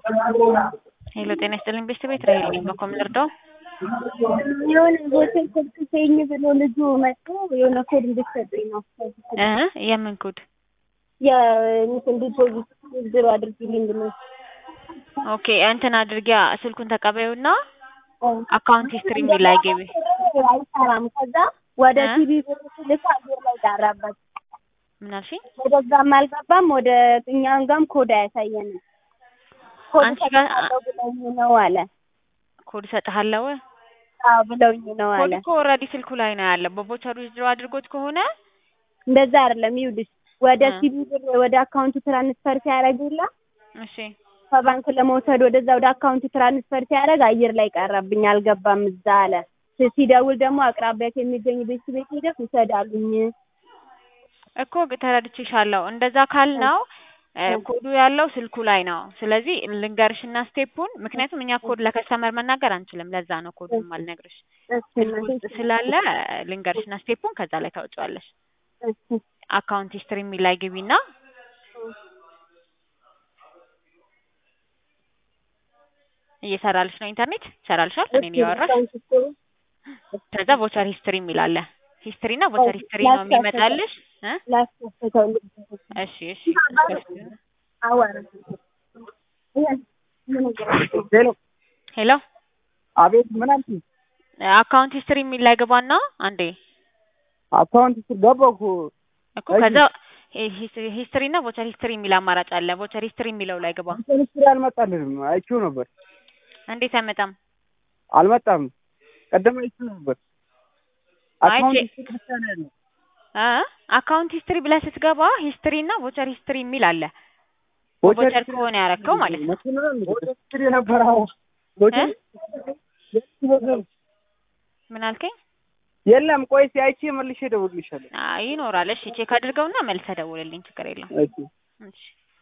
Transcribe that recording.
ሄሎ ጤና ይስጥልኝ ቤት ራሄል ነኝ። በኮም ልርዳው? የሆነ ሆቴል ኮድ ሰኝ ብሎ ልጁ መጥቶ የሆነ ኮድ እንድትሰጠኝ ነው። የምን ኮድ? የእንትን ዲፖዚት ዝሮ አድርጊልኝ ብሎ። ኦኬ እንትን አድርጊያ ስልኩን ተቀበዩና አካውንት ሂስትሪ የሚል ላይ ገቢ አይሰራም። ከዛ ወደ ቲቪ ብር ልክ አየር ላይ ዳራበት። ምን አልሽኝ? ወደዛም አልገባም ወደ እኛም ጋም ኮድ አያሳየንም። ኮድ አንቺ ጋር ብለውኝ ነው አለ። ኮድ ሰጥሃለው? አዎ ብለውኝ ነው አለ። ኮድ እኮ ኦልሬዲ ስልኩ ላይ ነው ያለው። በቦቸሩ ዝሮ አድርጎት ከሆነ እንደዛ አይደለም። ይኸውልሽ ወደ ቲቪ ብር ወደ አካውንቱ ትራንስፈር ሲያደርግላ እሺ ከባንክ ለመውሰድ ወደዛ ወደ አካውንቱ ትራንስፈር ሲያደርግ አየር ላይ ቀረብኝ አልገባም እዛ አለ። ሲደውል ደግሞ አቅራቢያት የሚገኝ ቤት ሄደህ ውሰዳሉኝ እኮ ተረድቼሻለሁ። እንደዛ ካልነው ኮዱ ያለው ስልኩ ላይ ነው። ስለዚህ ልንገርሽና ስቴፑን ምክንያቱም እኛ ኮድ ለከስተመር መናገር አንችልም። ለዛ ነው ኮዱን ማልነግርሽ። ስላለ ልንገርሽና ስቴፑን ከዛ ላይ ታውጫለሽ። አካውንት ሂስትሪ የሚል ላይ ግቢና እየሰራልሽ ነው ኢንተርኔት ይሰራልሻል። እኔን ያወራሽ ከዛ ቮቸር ሂስትሪ የሚል አለ። ሂስትሪ እና ቮቸር ሂስትሪ ነው የሚመጣልሽ። እሺ እሺ ሄሎ አቤት ምን አልሽኝ? አካውንት ሂስትሪ የሚል ላይ ገባና አንዴ አካውንት ሂስትሪ ገባኩ እኮ ከዛ ሂስትሪ እና ቮቸር ሂስትሪ የሚል አማራጭ አለ። ቮቸር ሂስትሪ የሚለው ላይ ገባ። ቮቸር ሂስትሪ አልመጣልንም። አይቼው ነበር። እንዴት አይመጣም? አልመጣም። ቀደም አይቼው ነበር። አካውንት ሂስትሪ ብቻ ነው ያለው። አካውንት ሂስትሪ ብለህ ስትገባ ሂስትሪ እና ቮቸር ሂስትሪ የሚል አለ። ቮቸር ከሆነ ያረከው ማለት ነው። ቮቸር ሂስትሪ ነበር። አዎ ቮቸር ምን አልከኝ? የለም ቆይ ሲያይቼ መልሼ እደውልልሻለሁ። ይኖራል። እሺ ቼክ አድርገውና መልሰህ ደውልልኝ። ችግር የለም። እሺ እሺ